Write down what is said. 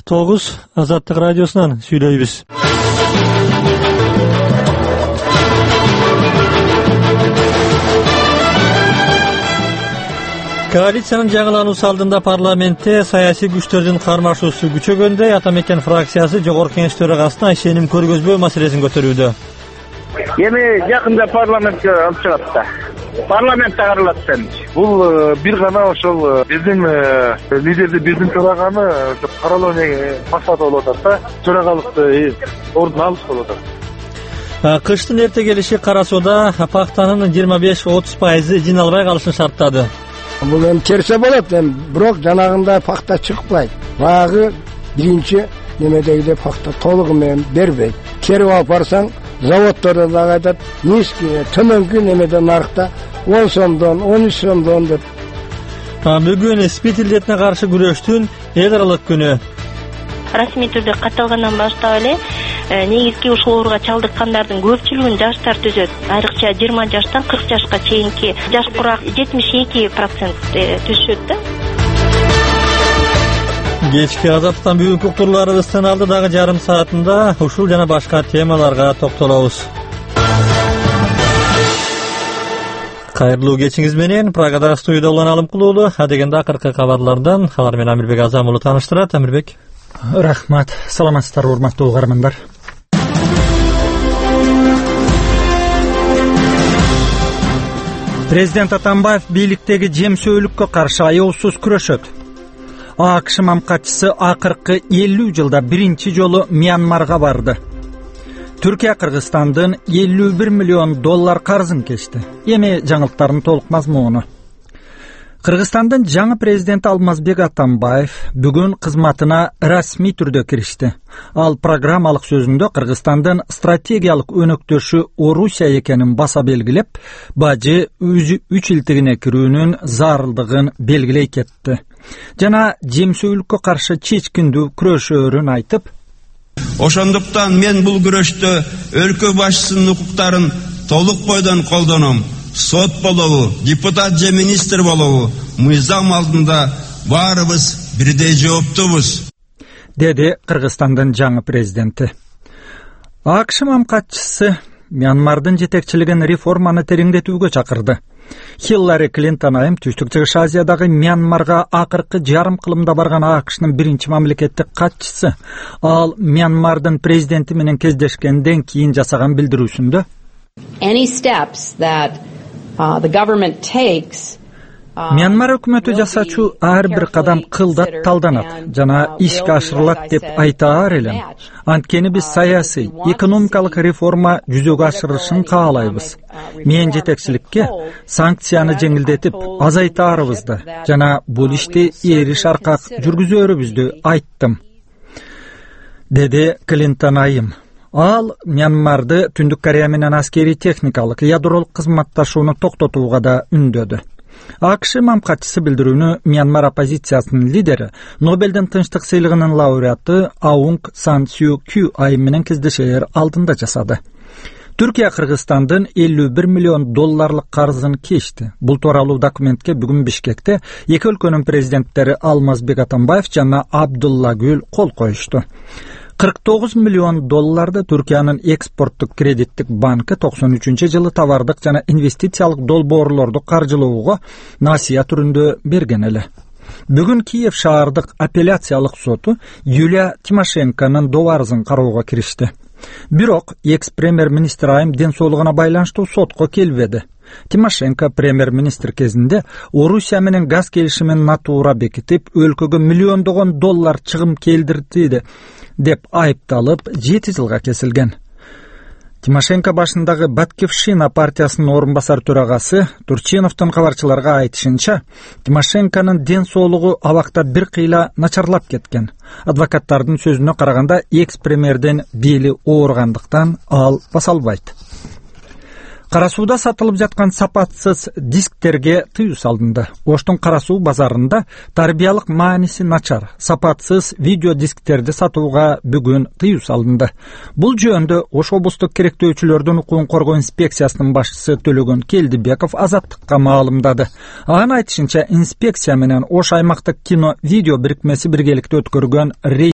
9 Азаттык радиосунан сүйлөйбүз. Коалициянын жаңылануусу алдында парламентте саясий күчтөрдүн кармашуусу күчөгөндө Ата Мекен фракциясы жогорку кеңеш төрагасына ишеним көргөзбөө маселесин көтөрүүдө. Эми жакында парламентке алып чыгат да. Парламентте каралат экен. Бул бир гана ошол биздин лидерди, биздин төраганы каралоо максаты болуп атат да. Төрагалыкты ордун алыш болуп атат. Кыштын эрте келиши Кара Сууда пактанын 25-30% жиналбай калышын шарттады. Бул эми терсе болот, бирок жанагында пакта чыкпайт. Багы биринчи немедегидей пакта толугу менен бербейт. Керип алып барсаң, заводдордо дагы айтат, низкий, төмөнкү немеде нарыкта 10 сомдон, 13 сомдон деп. Бүгүн СПИД илдетине каршы күрөштүн эл аралык күнү. Расмий түрдө катталгандан баштап эле негизги ушул ооруга чалдыккандардын көпчүлүгүн жаштар түзөт. Айрыкча 20 жаштан 40 жашка чейинки жаш курак 72% түшөт да. Кечки азаптан бүгүнкү уктурууларыбыздын алдыдагы жарым саатында ушул жана башка темаларга токтолобуз. Кайрылуу кечиңиз менен Прагада студияда Улан Алымкулуулу, адегенде акыркы кабарлардан алар менен Амирбек Азамулу тааныштырат. Амирбек. Рахмат. Саламатсыздар, урматтуу угармандар. Президент Атамбаев бийликтеги жемсөөлүккө каршы аяусуз күрөшөт. АКШ мамкатчысы акыркы 50 жылда биринчи жолу Мьянмарга барды. Түркия Кыргызстандын $51 миллион карызын кечти. Эми жаңылыктардын толук мазмуну. Кыргызстандын жаңы президенти Алмазбек Атамбаев бүгүн кызматына расмий түрдө киришти. Ал программалык сөзүндө Кыргызстандын стратегиялык өнөктөшү Орусия экенин баса белгилеп, бажы үч илтигине кирүүнүн зарылдыгын белгилей кетти. Жана жемсөөлүккө каршы чечкиндүү күрөшөөрүн айтып, ошондуктан мен бул күрөштө өлкө башчысынын укуктарын толук бойдон колдоном. Сот болобу, депутат же министр болобу, мыйзам алдында баарыбыз бирдей жооптубуз, деди Кыргызстандын жаңы президенти. АКШ мамкатчысы Мьянмардын жетекчилигин реформаны тереңдетүүгө чакырды. Хиллари Клинтон айым Түштүк Чыгыш Азиядагы Мьянмарга акыркы жарым кылымда барган АКШнын биринчи мамлекеттик катчысы. Ал Мьянмардын президенти менен кездешкенден кийин жасаган билдирүүсүндө any steps that the government takes Мьянмар өкмөтү жасачу ар бир кадам кылдат талданат жана ишке ашырылат деп айтаар элем. Анткени биз саясий, экономикалык реформа жүзөгө ашырылышын каалайбыз. Мен жетекчиликке санкцияны жеңилдетип, азайтаарыбызды жана бул ишти эри шаркак жүргүзөрүбүздү айттым, деди Клинтон айым. Ал Мьянмарды Түндүк Корея менен аскери техникалык ядролук кызматташууну токтотууга да үндөдү. АКШ мамкатчысы билдирүүнү Мьянмар оппозициясынын лидери, Нобелдин тынчтык сыйлыгынын лауреаты Аунг Сан Сью Кю айым менен кездешер алдында жасады. Түркия Кыргызстандын $51 миллион карызын кечти. Бул тууралуу документке бүгүн Бишкекте эки өлкөнүн президенттери Алмазбек Атамбаев жана Абдулла Гүл кол коюшту. $49 миллион Түркиянын экспорттук кредиттик банкы 93-жылы товардык жана инвестициялык долбоорлорду каржылоого насыя түрүндө берген эле. Бүгүн Киев шаардык апелляциялык соту Юлия Тимошенконун добарызын кароого киришти. Бирок экс-премьер-министр айым ден соолугуна байланыштуу сотко келбеди. Тимошенко премьер-министр кезинде Орусия менен газ келишимин натуура бекитип, өлкөгө миллиондогон доллар чыгым келтирди деп айыпталып 7 жылга кесилген. Тимошенко башындагы Батькивщина партиясынын орунбасар төрагасы Турчиновдун кабарчыларга айтышынча, Тимошенконун ден соолугу абакта бир кыйла начарлап кеткен. Адвокаттардын сөзүнө караганда, экс-премьерден бели ооругандыктан ал баса албайт. Кара Сууда сатылып жаткан сапатсыз дисктерге тыюу салынды. Оштун Кара Суу базарында тарбиялык мааниси начар сапатсыз видео дисктерди сатууга бүгүн тыюу салынды. Бул жөнүндө Ош облустук керектөөчүлөрдүн укугун коргоо инспекциясынын башчысы Төлөгөн Келдибеков Азаттыкка маалымдады. Анын айтышынча, инспекция менен Ош аймактык кино видео бирикмеси биргеликте өткөргөн